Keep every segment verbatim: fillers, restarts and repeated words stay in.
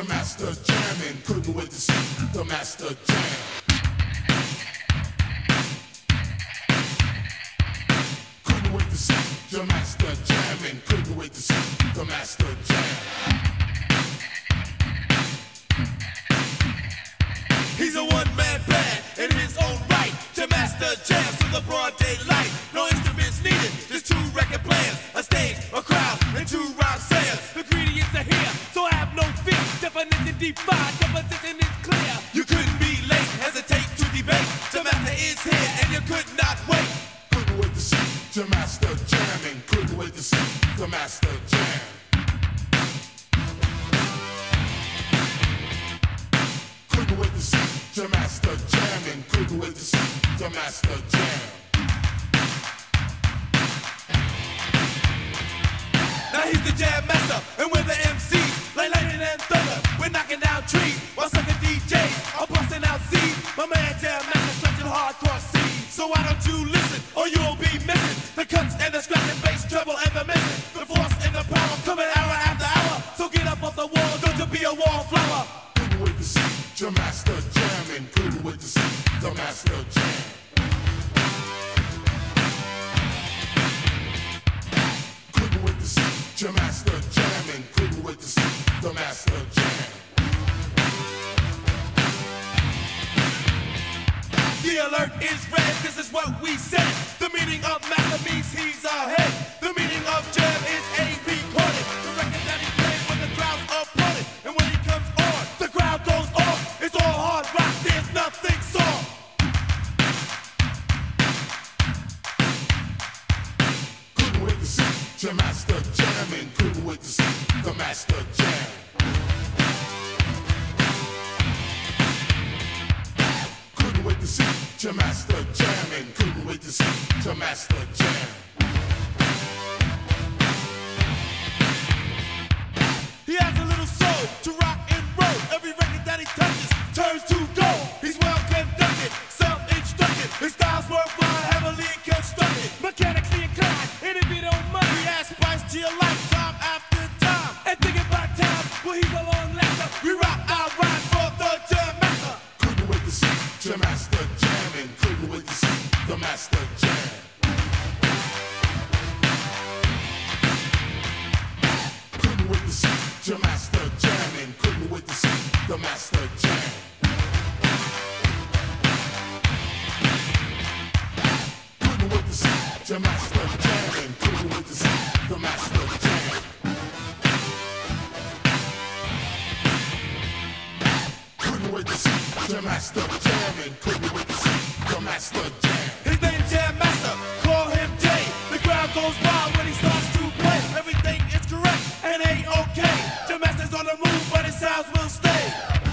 your master jamming. Couldn't wait to see the master jam. Couldn't wait to see your master jamming. Couldn't wait to see the master jam. He's a one-man band in his own right to master jams to the broad daylight. No instruments needed, just two record players, a stage, a crowd, and two rhyme sayers. The ingredients are here, so I have no fear. Definition defined, composition is clear. You couldn't be late, hesitate to debate. The master is here, and you could not wait. Couldn't wait to see your master jamming. Couldn't wait to see the master jam. Couldn't wait to see your master jamming. Couldn't wait to see the master jam. Now he's the jam master, and we're the M Cs, like lightning and thunder. We're knocking down trees, while sucker D Js are busting out Z's. My man jam master stretching hardcore C's. So why don't you listen, or you'll be missing the cuts and the scratching bass, treble and the missing, the force and the power coming hour after hour. So get up off the wall, don't you be a wallflower. Couldn't wait to see your master jamming. Couldn't wait to see the master jam. Couldn't wait to see your master jamming. Couldn't wait to see the master jam. The alert is red, this is what we said. The meaning of master means he's ahead. The meaning of jam is A recorded. The record that he played when the crowd's applauded. And when he comes on, the crowd goes off. It's all hard rock, there's nothing soft. Couldn't wait to see your master jamming. Couldn't wait to see the master jam. Couldn't wait to see your master jamming. Couldn't wait to see your master jam. He has a little soul to rock and roll. Every record that he touches turns to gold. He's well conducted, self-instructed. His style's worthwhile, heavily constructed. Mechanically inclined, and if you don't mind, he adds spice to your life time after time. And thinking about time, well he's a long laughter. We rock our rhymes for the jam master. Couldn't wait to see your master jamming. Couldn't wait to see the master jam. Couldn't wait to see your master jamming. Couldn't wait to see the master jam. Couldn't wait to see your master jamming. Couldn't wait to see the master jam. Couldn't wait to see your master jamming. Couldn't wait to see the master jam. His name's Jam Master, call him Jay. The crowd goes wild when he starts to play. Everything is correct and ain't okay. Jam Master's on the move, but his sounds will stay.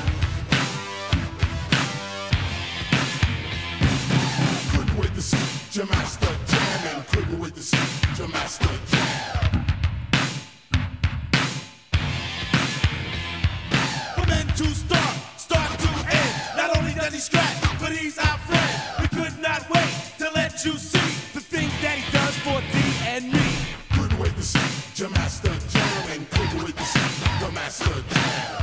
Couldn't wait to see your master jamming. Couldn't wait to see your master jam. From end to start, start to end. Not only does he scratch, but he's our friend. We could not wait to let you see the things that he does for D and me. Couldn't wait to see your master jamming. Couldn't wait to see the master jam.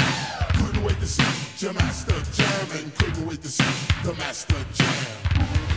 Couldn't wait to see your master jamming. Couldn't wait to see the master jam.